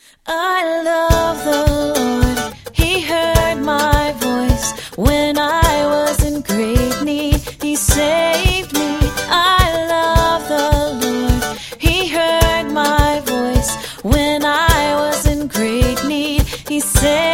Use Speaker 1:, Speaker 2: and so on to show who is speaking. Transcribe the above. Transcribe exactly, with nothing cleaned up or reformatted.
Speaker 1: I love the Lord. He heard my voice when I was in great need. He saved me. I love the Lord. He heard my voice when I was in great need. He saved me.